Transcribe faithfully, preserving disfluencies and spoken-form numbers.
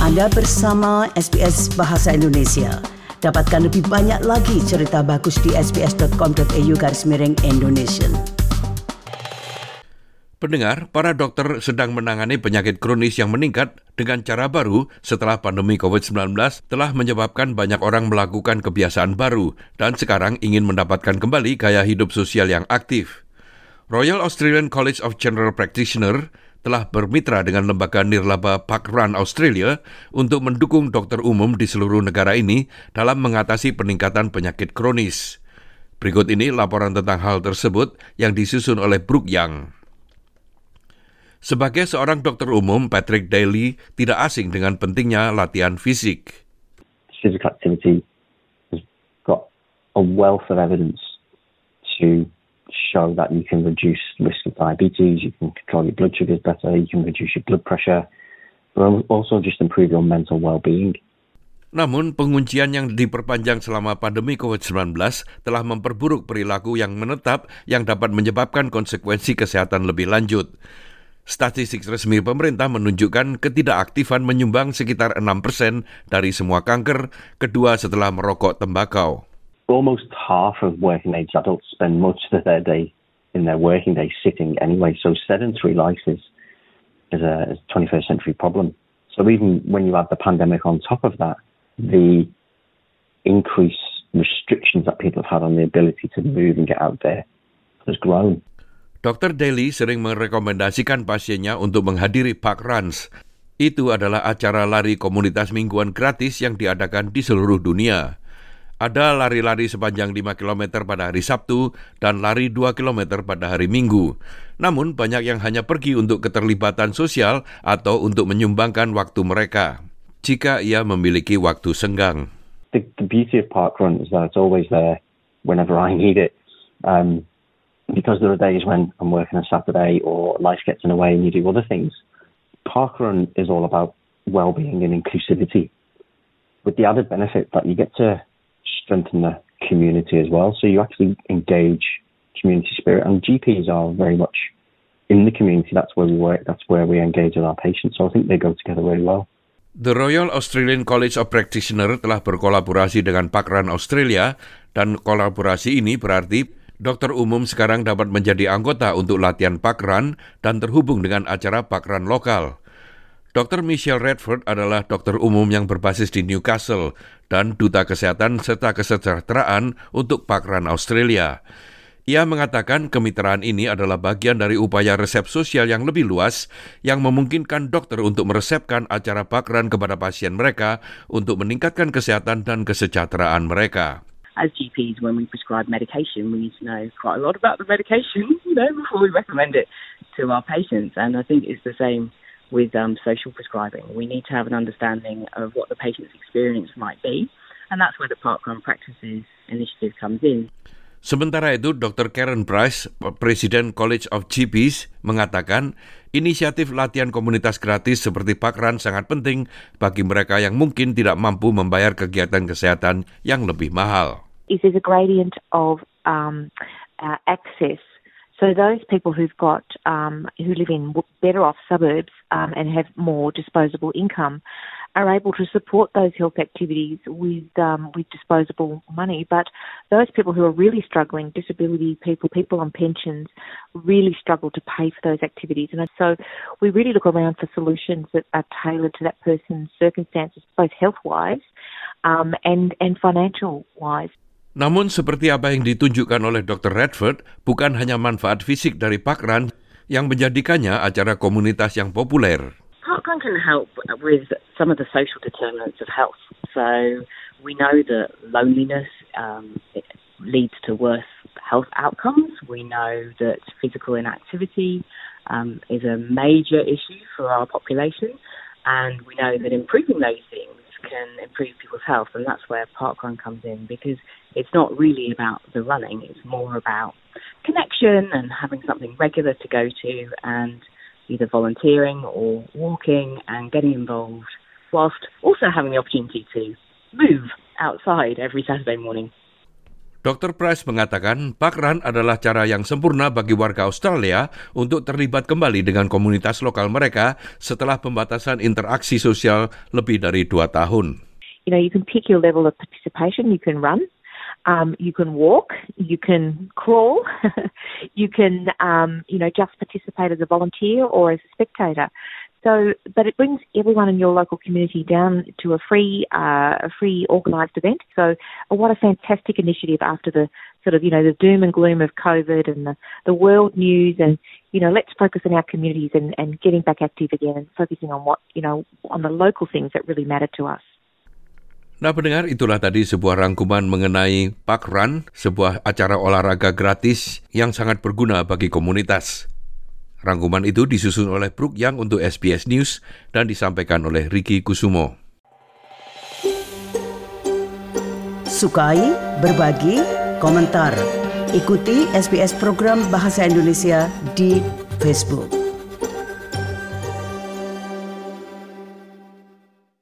Anda bersama S B S Bahasa Indonesia. Dapatkan lebih banyak lagi cerita bagus di sbs.com.au garis miring Indonesia. Pendengar, para dokter sedang menangani penyakit kronis yang meningkat dengan cara baru setelah pandemi covid sembilan belas telah menyebabkan banyak orang melakukan kebiasaan baru dan sekarang ingin mendapatkan kembali gaya hidup sosial yang aktif. Royal Australian College of General Practitioners telah bermitra dengan lembaga nirlaba Parkrun Australia untuk mendukung dokter umum di seluruh negara ini dalam mengatasi peningkatan penyakit kronis. Berikut ini laporan tentang hal tersebut yang disusun oleh Brooke Young. Sebagai seorang dokter umum, Patrick Daly tidak asing dengan pentingnya latihan fisik. Physical activity has got a wealth of evidence to show that you can reduce the risk of diabetes, you can control your blood sugars better, you can reduce your blood pressure, but also just improve your mental well-being. Namun, penguncian yang diperpanjang selama pandemi covid sembilan belas telah memperburuk perilaku yang menetap yang dapat menyebabkan konsekuensi kesehatan lebih lanjut. Statistik resmi pemerintah menunjukkan ketidakaktifan menyumbang sekitar enam persen dari semua kanker, kedua setelah merokok tembakau. Almost half of working age adults spend most of their day in their working day sitting anyway, so sedentary life is, is, a, is a twenty-first century problem. So even when you add the pandemic on top of that, the increased restrictions that people have had on the ability to move and get out there has grown. dokter Daly sering merekomendasikan pasiennya untuk menghadiri Parkruns. Itu adalah acara lari komunitas mingguan gratis yang diadakan di seluruh dunia. Ada lari-lari sepanjang lima kilometer pada hari Sabtu dan lari dua kilometer pada hari Minggu. Namun banyak yang hanya pergi untuk keterlibatan sosial atau untuk menyumbangkan waktu mereka, jika ia memiliki waktu senggang. The, the beauty of Parkrun is that it's always there whenever I need it. Um, Because there are days when I'm working on Saturday or life gets in the way and you do other things. Parkrun is all about well-being and inclusivity, with the added benefit that you get to strengthen the community as well. So you actually engage community spirit, and G Ps are very much in the community. That's where we work. That's where we engage with our patients. So I think they go together really well. The Royal Australian College of Practitioners telah berkolaborasi dengan Parkrun Australia, dan kolaborasi ini berarti dokter umum sekarang dapat menjadi anggota untuk latihan Parkrun dan terhubung dengan acara Parkrun lokal. dokter Michelle Redford adalah dokter umum yang berbasis di Newcastle dan duta kesehatan serta kesejahteraan untuk Parkrun Australia. Ia mengatakan kemitraan ini adalah bagian dari upaya resep sosial yang lebih luas yang memungkinkan dokter untuk meresepkan acara Parkrun kepada pasien mereka untuk meningkatkan kesehatan dan kesejahteraan mereka. As G Ps, when we prescribe medication, we need to know quite a lot about the medication, you know, before we recommend it to our patients. And I think it's the same with um, social prescribing. We need to have an understanding of what the patient's experience might be, and that's where the Parkrun Practices initiative comes in. Sementara itu, dokter Karen Price, Presiden College of G Ps, mengatakan inisiatif latihan komunitas gratis seperti Parkrun sangat penting bagi mereka yang mungkin tidak mampu membayar kegiatan kesehatan yang lebih mahal. Is there's a gradient of um, uh, access. So those people who've got, um, who live in better off suburbs um, and have more disposable income are able to support those health activities with um, with disposable money. But those people who are really struggling, disability people, people on pensions, really struggle to pay for those activities. And so we really look around for solutions that are tailored to that person's circumstances, both health-wise um, and, and financial-wise. Namun seperti apa yang ditunjukkan oleh dokter Redford, bukan hanya manfaat fisik dari Parkrun yang menjadikannya acara komunitas yang populer. Parkrun can help with some of the social determinants of health. So we know that loneliness um, it leads to worse health outcomes. We know that physical inactivity um, is a major issue for our population. And we know that improving those things can improve people's health, and that's where Parkrun comes in, because it's not really about the running, it's more about connection and having something regular to go to and either volunteering or walking and getting involved, whilst also having the opportunity to move outside every Saturday morning. doktor Price mengatakan parkrun adalah cara yang sempurna bagi warga Australia untuk terlibat kembali dengan komunitas lokal mereka setelah pembatasan interaksi sosial lebih dari dua tahun. You know, you can pick your level of participation. You can run, um, you can walk, you can crawl, you can, um, you know, just participate as a volunteer or as a spectator. So, but it brings everyone in your local community down to a free, uh, a free organised event. So, uh, what a fantastic initiative after the sort of, you know, the doom and gloom of COVID and the, the world news, and you know, let's focus on our communities and, and getting back active again and focusing on what, you know, on the local things that really matter to us. Nah pendengar, itulah tadi sebuah rangkuman mengenai Parkrun, sebuah acara olahraga gratis yang sangat berguna bagi komunitas. Rangkuman itu disusun oleh Brooke Young untuk S B S News dan disampaikan oleh Ricky Kusumo. Sukai, berbagi, komentar. Ikuti S B S program Bahasa Indonesia di Facebook.